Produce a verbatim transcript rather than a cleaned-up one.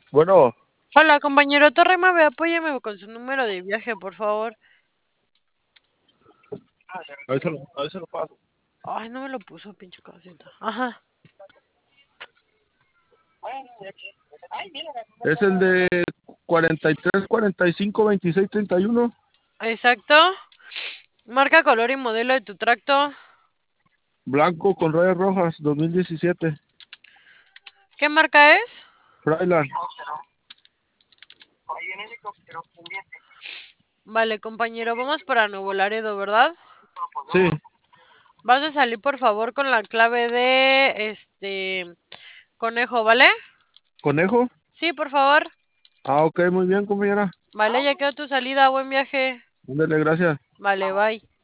Bueno, Hola, compañero Torremave, apóyame con su número de viaje, por favor. a ver, se lo, a ver se lo paso. Ay, no me lo puso, pinche caseta. Ajá. Es el de cuarenta y tres, cuarenta y cinco, veintiséis, treinta y uno. Exacto. Marca, color y modelo de tu tracto. Blanco con rayas rojas, dos mil diecisiete. ¿Qué marca es? Fryland. Vale, compañero, vamos para Nuevo Laredo, ¿verdad? Sí, Vas a salir, por favor, con la clave de este conejo, ¿vale? conejo. Sí, por favor. Ah, ok, muy bien, compañera. Vale, ya quedó tu salida. Buen viaje. Ándale, gracias. Vale, bye.